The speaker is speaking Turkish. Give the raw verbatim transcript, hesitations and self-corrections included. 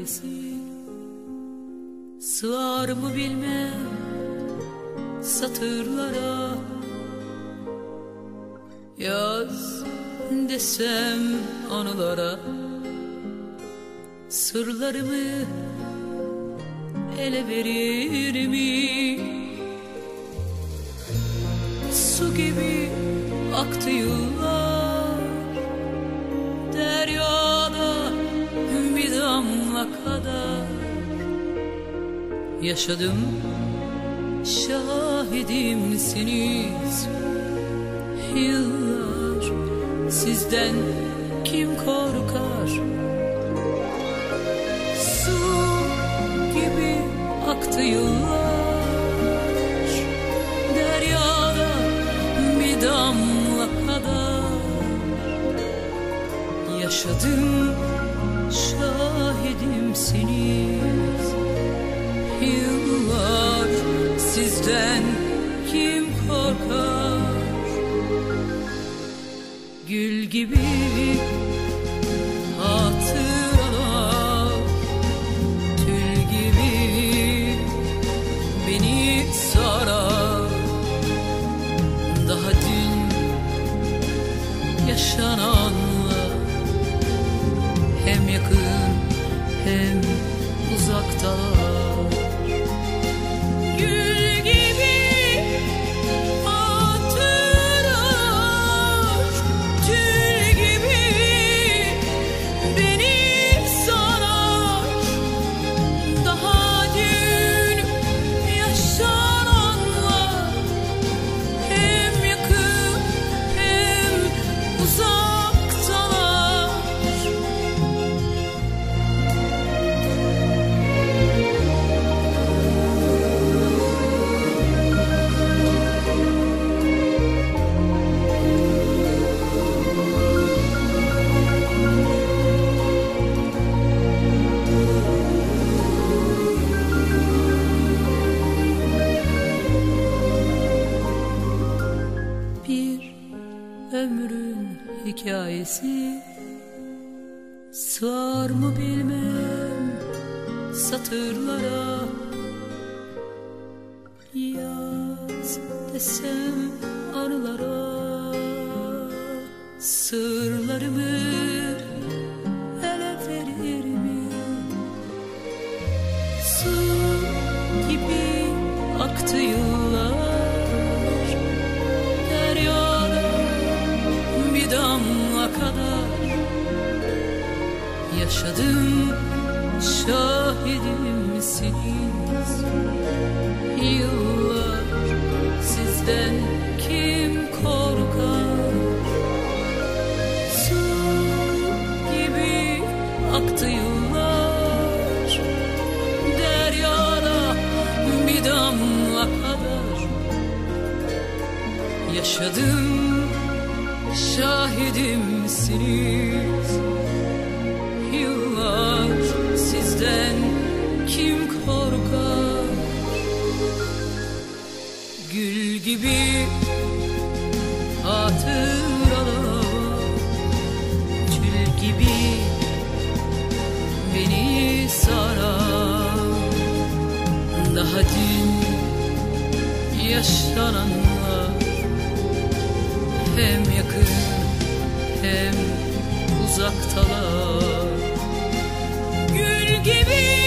hikayesi. Sığar mı bilmem satırlara, yaz desem anılara. Sırlarımı ele verir mi? Su gibi aktı yıllar, deryada bir damla kadar. Yaşadım, şahidimsiniz. Yıllar, sizden kim korkar? Su gibi aktı yıllar, deryada bir damla kadar. Yaşadım, şahidimsiniz. Yıllar, sizden kim korkar? Gül gibi hatıralar, tül gibi beni sarar. Daha dün yaşananlar, hem yakın hem uzaktalar. Gül gibi hatıralar, tül gibi beni sarar. Daha dün yaşananlar, hem yakın hem uzaktalar. Bir ömrün hikayesi. Sığar mı bilmem satırlara, yaz desem anılara. Sırlarımı ele verir mi? Su gibi aktı yıllar, deryada bir damla kadar. Yaşadım, şahidimsiniz. Yıllar, sizden kim korkar? Su gibi aktı yıllar, deryada bir damla kadar. Yaşadım, şahidimsiniz. Yıllar, sizden kim korkar? Gül gibi hatıralar, tül gibi beni sarar. Daha dün yaşananlar, hem yakın hem uzaktalar. Gül gibi